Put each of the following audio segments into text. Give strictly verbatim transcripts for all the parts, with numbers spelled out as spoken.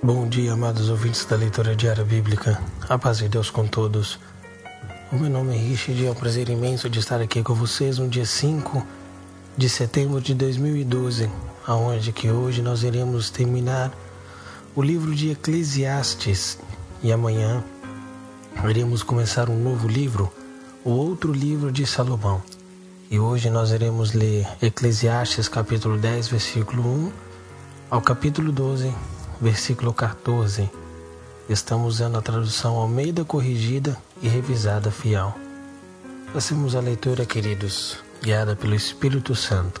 Bom dia, amados ouvintes da leitura diária bíblica. A paz de Deus com todos. O meu nome é Richard e é um prazer imenso de estar aqui com vocês no dia cinco de setembro de dois mil e doze, aonde que hoje nós iremos terminar o livro de Eclesiastes e amanhã iremos começar um novo livro, o outro livro de Salomão. E hoje nós iremos ler Eclesiastes capítulo dez, versículo um ao capítulo doze, versículo quatorze. Estamos usando a tradução Almeida Corrigida e Revisada Fiel. Façamos a leitura, queridos, guiada pelo Espírito Santo.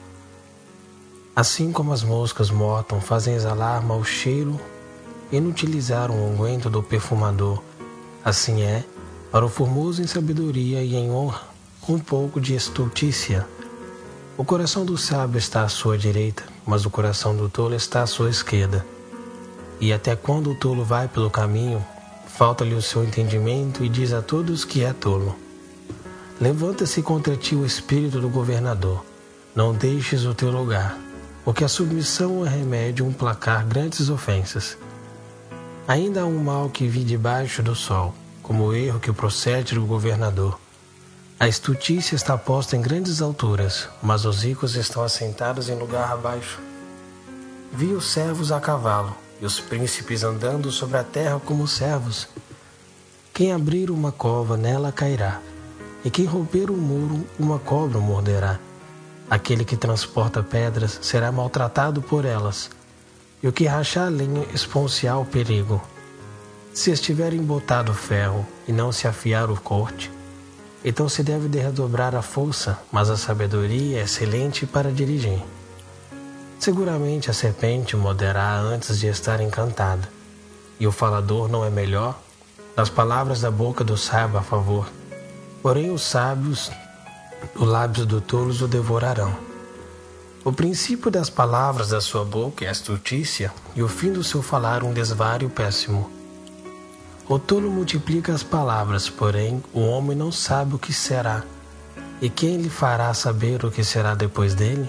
Assim como as moscas mortam fazem exalar mau cheiro e inutilizar o unguento do perfumador, assim é, para o formoso em sabedoria e em honra, um pouco de estultícia. O coração do sábio está à sua direita, mas o coração do tolo está à sua esquerda. E até quando o tolo vai pelo caminho, falta-lhe o seu entendimento e diz a todos que é tolo. Levanta-se contra ti o espírito do governador, não deixes o teu lugar, porque a submissão é remédio um placar grandes ofensas. Ainda há um mal que vi debaixo do sol, como o erro que procede do governador. A estultícia está posta em grandes alturas, mas os ricos estão assentados em lugar abaixo. Vi os servos a cavalo, e os príncipes andando sobre a terra como servos. Quem abrir uma cova, nela cairá, e quem romper um muro, uma cobra o morderá. Aquele que transporta pedras será maltratado por elas, e o que rachar lenha expõe-se ao perigo. Se estiver embotado o ferro, e não se afiar o corte, então se deve de redobrar a força, mas a sabedoria é excelente para dirigir. Seguramente a serpente morderá antes de estar encantada, e o falador não é melhor, das palavras da boca do sábio a favor. Porém os sábios, os lábios do tolos o devorarão. O princípio das palavras da sua boca é a estultícia, e o fim do seu falar um desvario péssimo. O tolo multiplica as palavras, porém o homem não sabe o que será, e quem lhe fará saber o que será depois dele?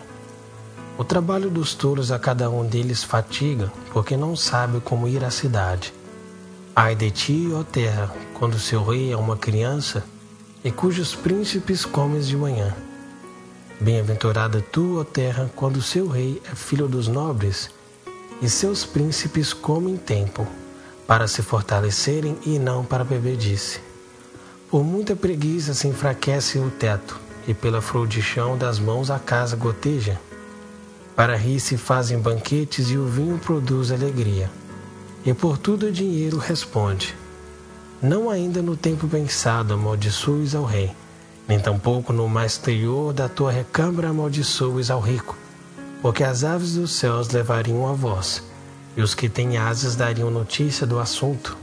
O trabalho dos tolos a cada um deles fatiga, porque não sabe como ir à cidade. Ai de ti, ó terra, quando seu rei é uma criança, e cujos príncipes comes de manhã. Bem-aventurada tu, ó terra, quando seu rei é filho dos nobres, e seus príncipes comem tempo, para se fortalecerem e não para bebedice. Por muita preguiça se enfraquece o teto, e pela fraudichão das mãos a casa goteja. Para rir se fazem banquetes e o vinho produz alegria. E por tudo o dinheiro responde. Não ainda no tempo pensado amaldiçoes ao rei, nem tampouco no mais exterior da tua recâmara amaldiçoes ao rico, porque as aves dos céus levariam a voz, e os que têm asas dariam notícia do assunto.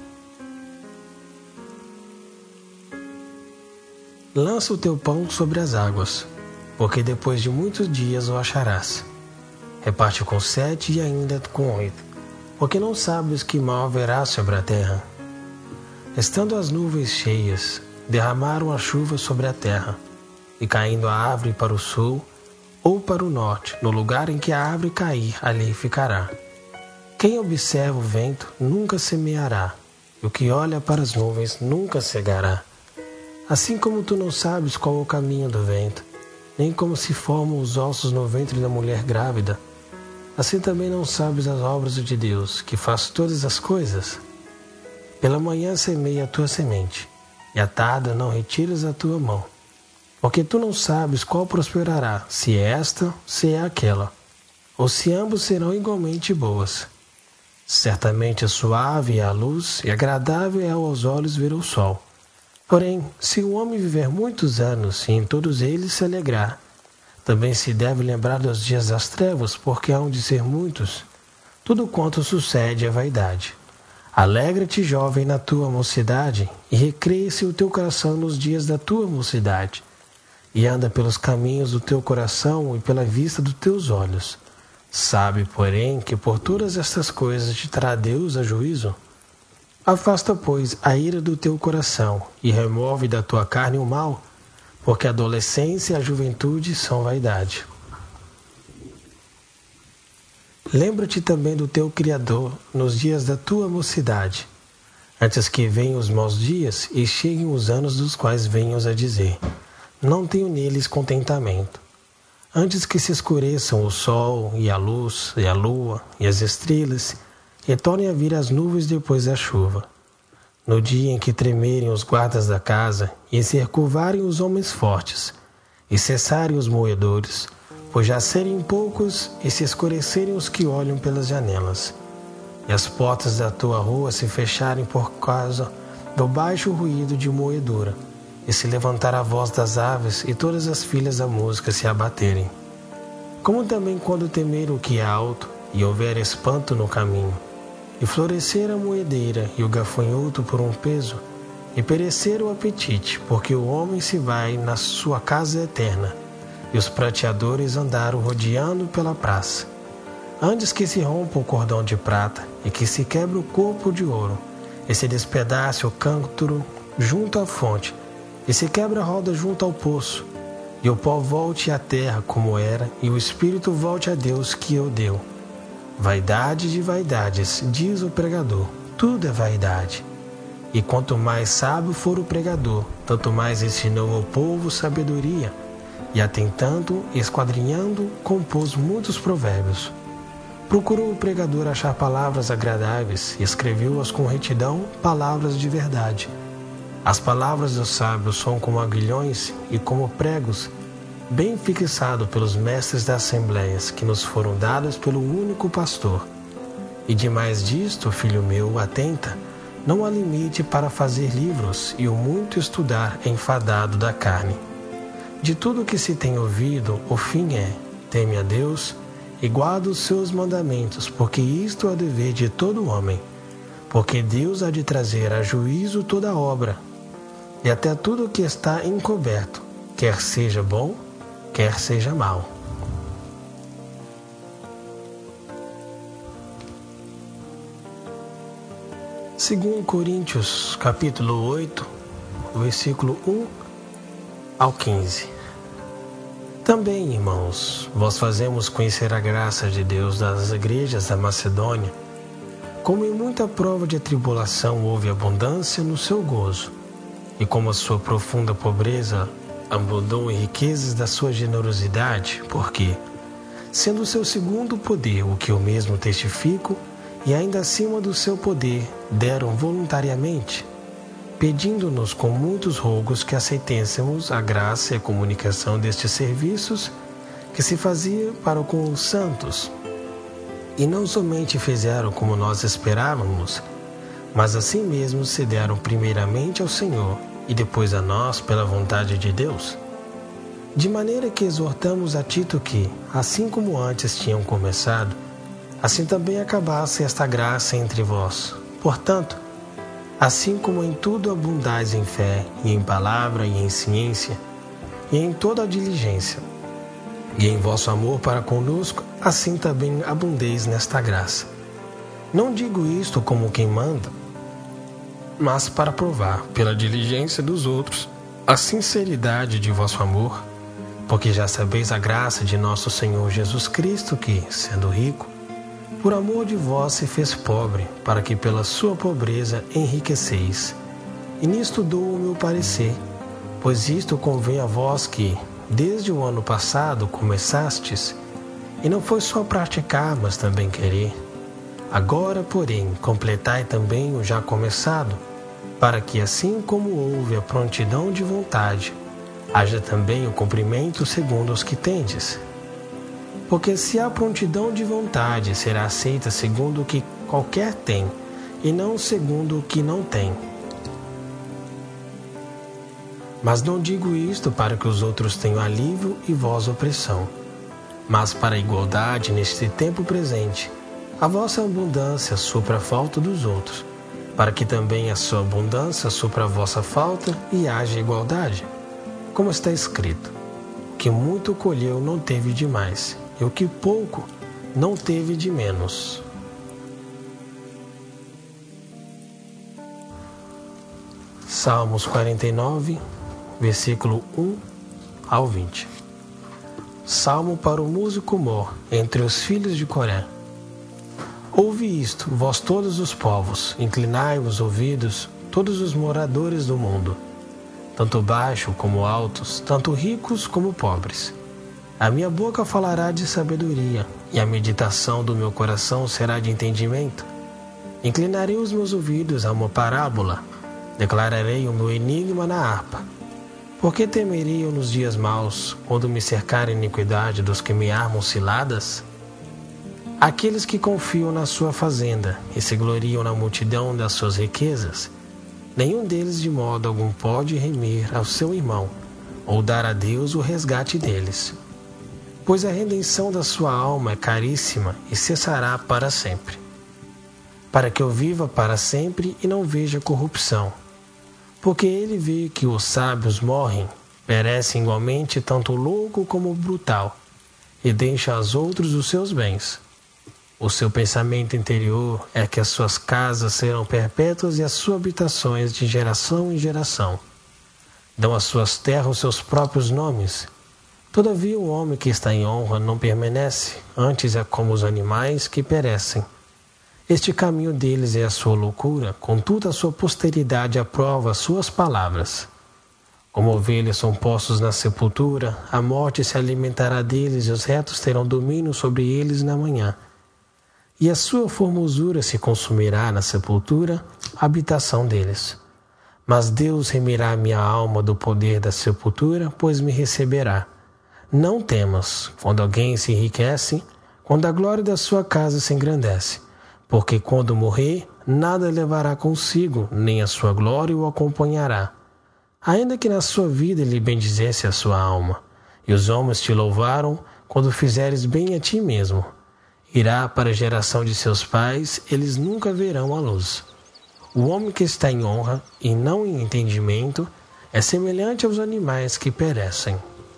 Lança o teu pão sobre as águas, porque depois de muitos dias o acharás. Reparte com sete e ainda com oito, porque não sabes que mal haverá sobre a terra. Estando as nuvens cheias, derramaram a chuva sobre a terra, e caindo a árvore para o sul ou para o norte, no lugar em que a árvore cair, ali ficará. Quem observa o vento nunca semeará, e o que olha para as nuvens nunca cegará. Assim como tu não sabes qual é o caminho do vento, nem como se formam os ossos no ventre da mulher grávida, assim também não sabes as obras de Deus, que faz todas as coisas. Pela manhã semeia a tua semente, e à tarde não retires a tua mão, porque tu não sabes qual prosperará, se é esta, se é aquela, ou se ambos serão igualmente boas. Certamente é suave a luz, e agradável é aos olhos ver o sol. Porém, se o homem viver muitos anos e em todos eles se alegrar, também se deve lembrar dos dias das trevas, porque hão de ser muitos. Tudo quanto sucede é vaidade. Alegra-te, jovem, na tua mocidade, e recreia-se o teu coração nos dias da tua mocidade, e anda pelos caminhos do teu coração e pela vista dos teus olhos. Sabe, porém, que por todas estas coisas te trará Deus a juízo. Afasta, pois, a ira do teu coração, e remove da tua carne o mal, porque a adolescência e a juventude são vaidade. Lembra-te também do teu Criador nos dias da tua mocidade, antes que venham os maus dias e cheguem os anos dos quais venhas a dizer: não tenho neles contentamento. Antes que se escureçam o sol e a luz e a lua e as estrelas, e tornem a vir as nuvens depois da chuva. No dia em que tremerem os guardas da casa, e se recurvarem os homens fortes, e cessarem os moedores, pois já serem poucos, e se escurecerem os que olham pelas janelas, e as portas da tua rua se fecharem por causa do baixo ruído de moedura, e se levantar a voz das aves, e todas as filhas da música se abaterem. Como também quando temer o que é alto, e houver espanto no caminho, e florescer a moedeira e o gafanhoto por um peso, e perecer o apetite, porque o homem se vai na sua casa eterna, e os prateadores andaram rodeando pela praça. Antes que se rompa o cordão de prata, e que se quebre o corpo de ouro, e se despedace o cântaro junto à fonte, e se quebra a roda junto ao poço, e o pó volte à terra como era, e o espírito volte a Deus que o deu. Vaidade de vaidades, diz o pregador, tudo é vaidade. E quanto mais sábio for o pregador, tanto mais ensinou ao povo sabedoria, e atentando, esquadrinhando, compôs muitos provérbios. Procurou o pregador achar palavras agradáveis, e escreveu-as com retidão, palavras de verdade. As palavras dos sábios são como aguilhões e como pregos, bem fixado pelos mestres das assembleias, que nos foram dados pelo único pastor. E demais disto, filho meu, atenta, não há limite para fazer livros, e o muito estudar é enfadado da carne. De tudo que se tem ouvido, o fim é: teme a Deus e guarda os seus mandamentos, porque isto é o dever de todo homem. Porque Deus há de trazer a juízo toda obra, e até tudo que está encoberto, quer seja bom, quer seja mal. Segundo Coríntios, capítulo oito, versículo um ao quinze. Também, irmãos, vós fazemos conhecer a graça de Deus das igrejas da Macedônia. Como em muita prova de tribulação houve abundância no seu gozo, e como a sua profunda pobreza abundou em riquezas da sua generosidade, porque, sendo o seu segundo poder o que eu mesmo testifico, e ainda acima do seu poder, deram voluntariamente, pedindo-nos com muitos rogos que aceitêssemos a graça e a comunicação destes serviços que se fazia para com os santos. E não somente fizeram como nós esperávamos, mas assim mesmo se deram primeiramente ao Senhor e depois a nós pela vontade de Deus. De maneira que exortamos a Tito que, assim como antes tinham começado, assim também acabasse esta graça entre vós. Portanto, assim como em tudo abundais em fé, e em palavra, e em ciência, e em toda a diligência, e em vosso amor para conosco, assim também abundeis nesta graça. Não digo isto como quem manda, mas para provar, pela diligência dos outros, a sinceridade de vosso amor, porque já sabeis a graça de nosso Senhor Jesus Cristo, que, sendo rico, por amor de vós se fez pobre, para que pela sua pobreza enriqueceis. E nisto dou o meu parecer, pois isto convém a vós que, desde o ano passado, começastes, e não foi só praticar, mas também querer. Agora, porém, completai também o já começado, para que, assim como houve a prontidão de vontade, haja também o cumprimento segundo os que tendes. Porque se há prontidão de vontade, será aceita segundo o que qualquer tem, e não segundo o que não tem. Mas não digo isto para que os outros tenham alívio e vós opressão, mas para a igualdade neste tempo presente, a vossa abundância supra a falta dos outros, para que também a sua abundância supra a vossa falta e haja igualdade. Como está escrito: o que muito colheu não teve de mais, e o que pouco não teve de menos. Salmos quarenta e nove, versículo um ao vinte. Salmo para o músico mor entre os filhos de Coré. Ouve isto, vós todos os povos, inclinai os ouvidos, todos os moradores do mundo, tanto baixos como altos, tanto ricos como pobres. A minha boca falará de sabedoria, e a meditação do meu coração será de entendimento. Inclinarei os meus ouvidos a uma parábola, declararei o meu enigma na harpa. Por que temerei eu nos dias maus, quando me cercar a iniquidade dos que me armam ciladas? Aqueles que confiam na sua fazenda e se gloriam na multidão das suas riquezas, nenhum deles de modo algum pode remir ao seu irmão, ou dar a Deus o resgate deles. Pois a redenção da sua alma é caríssima e cessará para sempre. Para que eu viva para sempre e não veja corrupção. Porque ele vê que os sábios morrem, perecem igualmente tanto o louco como o brutal, e deixa aos outros os seus bens. O seu pensamento interior é que as suas casas serão perpétuas e as suas habitações de geração em geração. Dão às suas terras os seus próprios nomes. Todavia o homem que está em honra não permanece, antes é como os animais que perecem. Este caminho deles é a sua loucura, contudo a sua posteridade aprova as suas palavras. Como ovelhas são postos na sepultura, a morte se alimentará deles e os retos terão domínio sobre eles na manhã. E a sua formosura se consumirá na sepultura, a habitação deles. Mas Deus remirá minha alma do poder da sepultura, pois me receberá. Não temas, quando alguém se enriquece, quando a glória da sua casa se engrandece, porque quando morrer, nada levará consigo, nem a sua glória o acompanhará. Ainda que na sua vida lhe bendizesse a sua alma, e os homens te louvaram quando fizeres bem a ti mesmo. Irá para a geração de seus pais, eles nunca verão a luz. O homem que está em honra e não em entendimento é semelhante aos animais que perecem.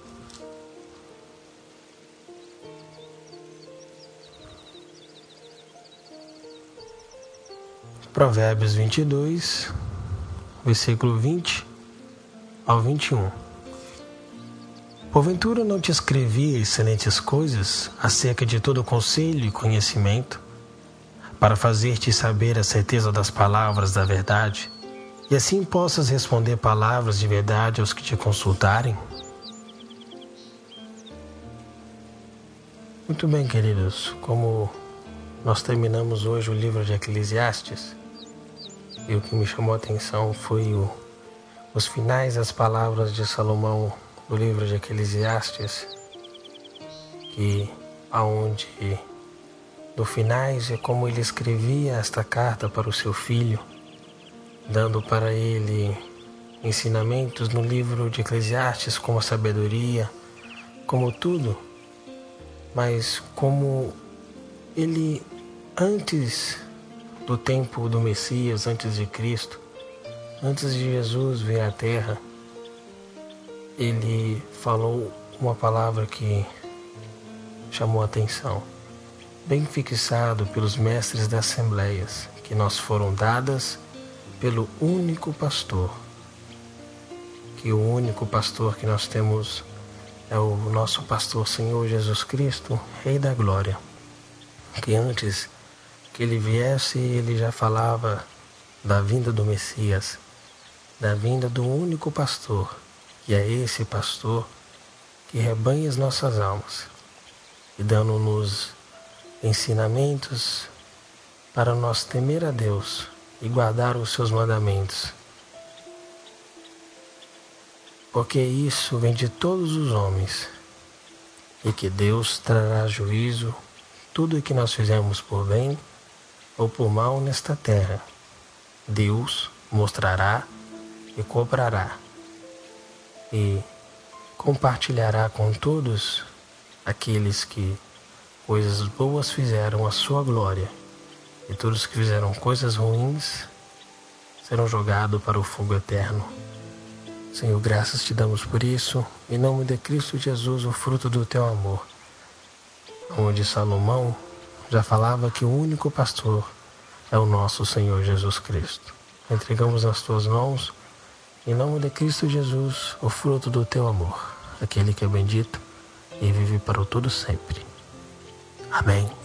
Provérbios vinte e dois, versículo vinte ao vinte e um. Porventura não te escrevi excelentes coisas acerca de todo conselho e conhecimento, para fazer-te saber a certeza das palavras da verdade, e assim possas responder palavras de verdade aos que te consultarem? Muito bem, queridos, como nós terminamos hoje o livro de Eclesiastes, e o que me chamou a atenção foi o, os finais das palavras de Salomão do livro de Eclesiastes, que aonde no finais é como ele escrevia esta carta para o seu filho, dando para ele ensinamentos no livro de Eclesiastes como a sabedoria, como tudo, mas como ele antes do tempo do Messias, antes de Cristo, antes de Jesus vir à Terra, ele falou uma palavra que chamou a atenção, bem fixado pelos mestres das assembleias, que nós foram dadas pelo único pastor, que o único pastor que nós temos é o nosso pastor Senhor Jesus Cristo, Rei da Glória, que antes que ele viesse, ele já falava da vinda do Messias, da vinda do único pastor, e é esse pastor que rebanha as nossas almas, e dando-nos ensinamentos para nós temer a Deus e guardar os seus mandamentos. Porque isso vem de todos os homens, e que Deus trará juízo tudo o que nós fizemos por bem ou por mal nesta terra. Deus mostrará e cobrará, e compartilhará com todos aqueles que coisas boas fizeram a sua glória, e todos que fizeram coisas ruins serão jogados para o fogo eterno. Senhor, graças te damos por isso, em nome de Cristo Jesus, o fruto do teu amor, onde Salomão já falava que o único pastor é o nosso Senhor Jesus Cristo. Entregamos nas tuas mãos, em nome de Cristo Jesus, o fruto do teu amor, aquele que é bendito e vive para o todo sempre. Amém.